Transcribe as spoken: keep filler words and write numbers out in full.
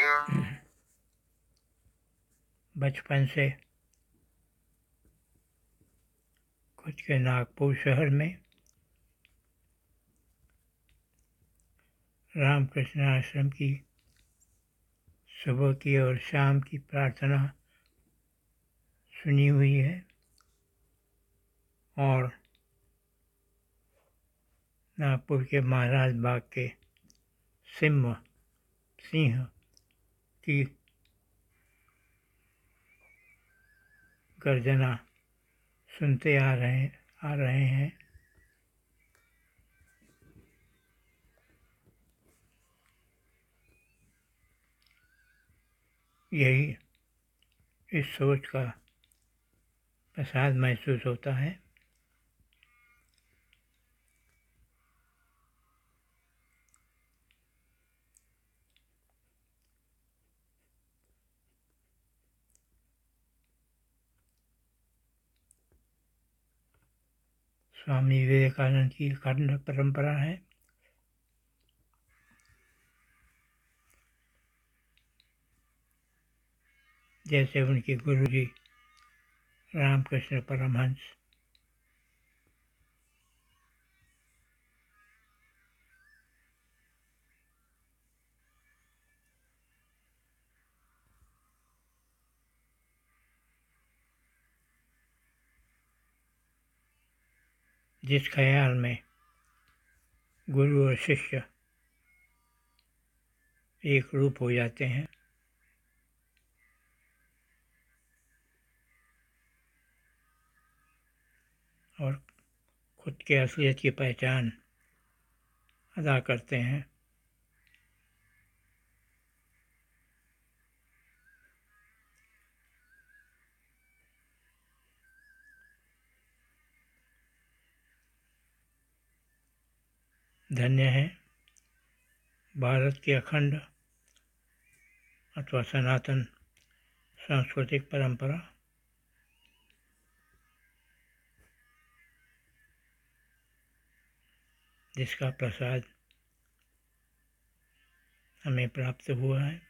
बचपन से खुद के नागपुर शहर में रामकृष्ण आश्रम की सुबह की और शाम की प्रार्थना सुनी हुई है और नागपुर के महाराज बाग के सिंह सिंह की गर्जना सुनते आ रहे आ रहे हैं। यही इस सोच का प्रसाद महसूस होता है। स्वामी विवेकानंद की अखंड परंपरा है। जैसे उनके गुरु जी रामकृष्ण परमहंस जिस ख्याल में गुरु और शिष्य एक रूप हो जाते हैं, और खुद के असलियत की पहचान अदा करते हैं, धन्य है भारत की अखंड अथवा सनातन सांस्कृतिक परंपरा। जिसका प्रसाद हमें प्राप्त हुआ है।